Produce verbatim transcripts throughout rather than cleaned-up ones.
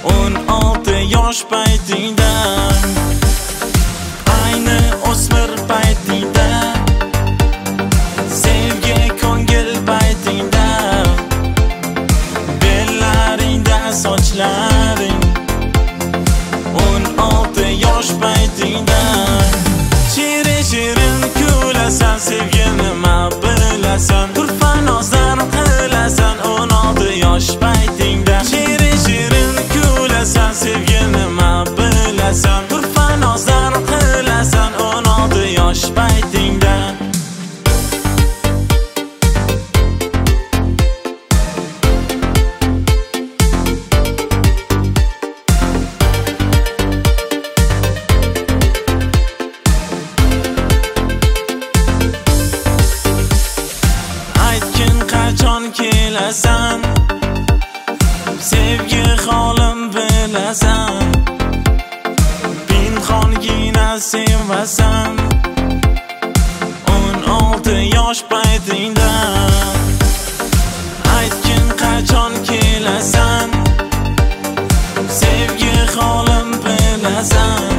o'n olti yosh paytingda, ayni o'smir paytingda, sevgi ko'ngil paytingda, bellaringda sochlaring, o'n olti yosh paytingda, shirin shirin kulasan, sevgi nima bilasan, turfa nozlar qilasan, o'n olti yosh paytingda, shirin shirin kulasan, sevgi nima bilasan, turfa nozlar qilasan, o'n olti yosh paytingda. Aytgin qachon kelasan, sevgi holim bilasan, pinhongina sevasan, o'n olti yosh paytingda. Aytgin qachon kelasan, sevgi holim bilasan,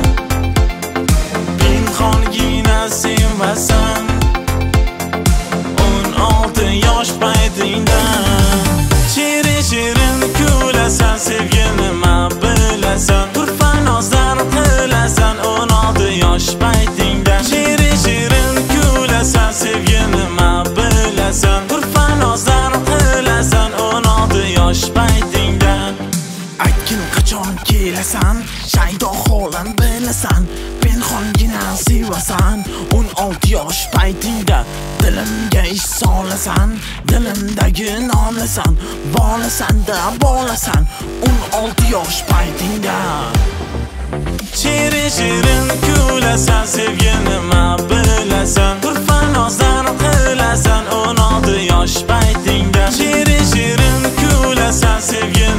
pinhongina sevasan, o'n olti yosh paytingda, shirin shirin kulasan, sevgi nima bilasan, turfa nozlar qilasan, o'n olti yosh paytingda, shirin shirin kulasan, sevgi nima bilasan, turfa nozlar qilasan, o'n olti yosh paytingda. Aytgin qachon kelasan, shaydo holim bilasan, pinhongina sevasan, o'n olti yosh paytingda, dilimga ish solasan, dilimdagi nolasan, bolasanda bolasan, o'n olti yosh paytingda. Shirin shirin kulasan, sevgi nima bilasan, turfa nozlar qilasan, o'n olti yosh paytingda, shirin shirin kulasan, sevgi